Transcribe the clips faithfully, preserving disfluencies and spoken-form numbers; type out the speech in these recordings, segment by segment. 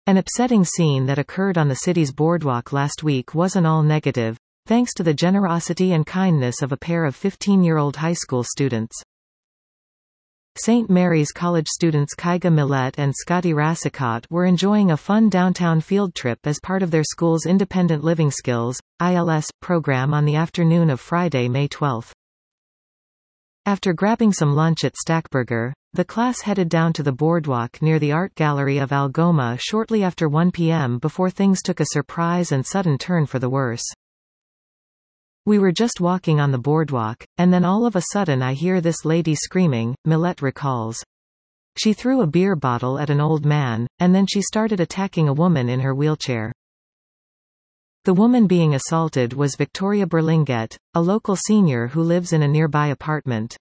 An upsetting scene that occurred on the city's boardwalk last week wasn't all negative, thanks to the generosity and kindness of a pair of fifteen-year-old high school students. Saint Mary's College students Kyga Millett and Scotty Rassicot were enjoying a fun downtown field trip as part of their school's Independent Living Skills, I L S, program on the afternoon of Friday, May twelfth. After grabbing some lunch at Stackburger, the class headed down to the boardwalk near the Art Gallery of Algoma shortly after one p m before things took a surprise and sudden turn for the worse. We were just walking on the boardwalk, and then all of a sudden I hear this lady screaming, Millett recalls. She threw a beer bottle at an old man, and then she started attacking a woman in her wheelchair. The woman being assaulted was Victoria Berlinget, a local senior who lives in a nearby apartment.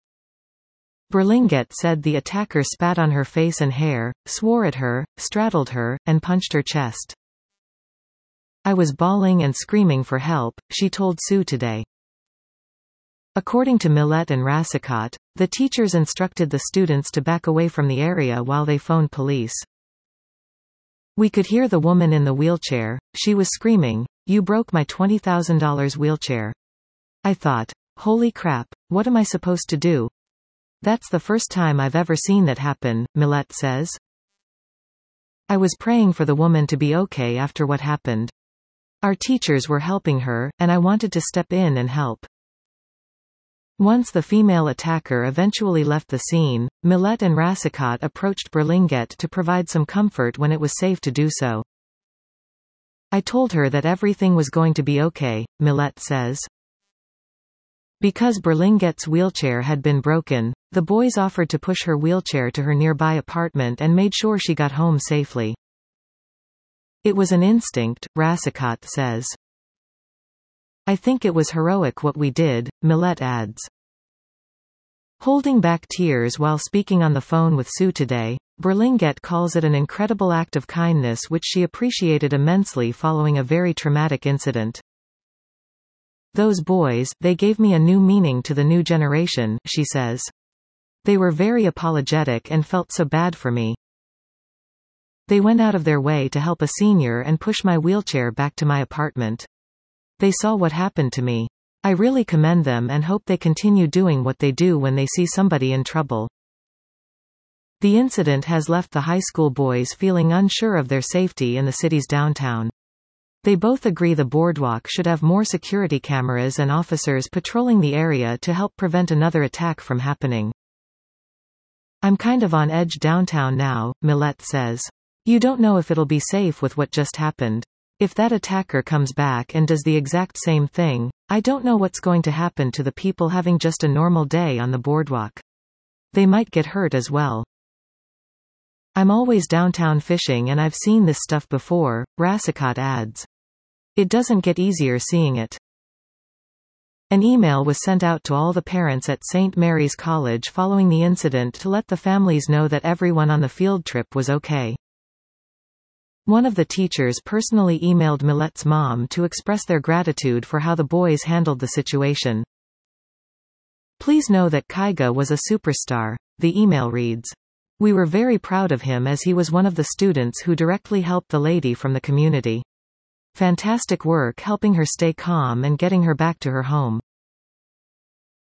Berlinget said the attacker spat on her face and hair, swore at her, straddled her, and punched her chest. I was bawling and screaming for help, she told Sue Today. According to Millett and Rassicot, the teachers instructed the students to back away from the area while they phoned police. We could hear the woman in the wheelchair. She was screaming, "You broke my twenty thousand dollar wheelchair." I thought, holy crap, what am I supposed to do? That's the first time I've ever seen that happen, Millett says. I was praying for the woman to be okay after what happened. Our teachers were helping her, and I wanted to step in and help. Once the female attacker eventually left the scene, Millett and Rassicot approached Berlinget to provide some comfort when it was safe to do so. I told her that everything was going to be okay, Millett says. Because Berlinget's wheelchair had been broken, the boys offered to push her wheelchair to her nearby apartment and made sure she got home safely. It was an instinct, Rassicot says. I think it was heroic what we did, Millett adds. Holding back tears while speaking on the phone with Sue Today, Berlinget calls it an incredible act of kindness which she appreciated immensely following a very traumatic incident. Those boys, they gave me a new meaning to the new generation, she says. They were very apologetic and felt so bad for me. They went out of their way to help a senior and push my wheelchair back to my apartment. They saw what happened to me. I really commend them and hope they continue doing what they do when they see somebody in trouble. The incident has left the high school boys feeling unsure of their safety in the city's downtown. They both agree the boardwalk should have more security cameras and officers patrolling the area to help prevent another attack from happening. I'm kind of on edge downtown now, Millett says. You don't know if it'll be safe with what just happened. If that attacker comes back and does the exact same thing, I don't know what's going to happen to the people having just a normal day on the boardwalk. They might get hurt as well. I'm always downtown fishing and I've seen this stuff before, Rassicot adds. It doesn't get easier seeing it. An email was sent out to all the parents at Saint Mary's College following the incident to let the families know that everyone on the field trip was okay. One of the teachers personally emailed Millett's mom to express their gratitude for how the boys handled the situation. Please know that Kyga was a superstar, the email reads. We were very proud of him as he was one of the students who directly helped the lady from the community. Fantastic work helping her stay calm and getting her back to her home.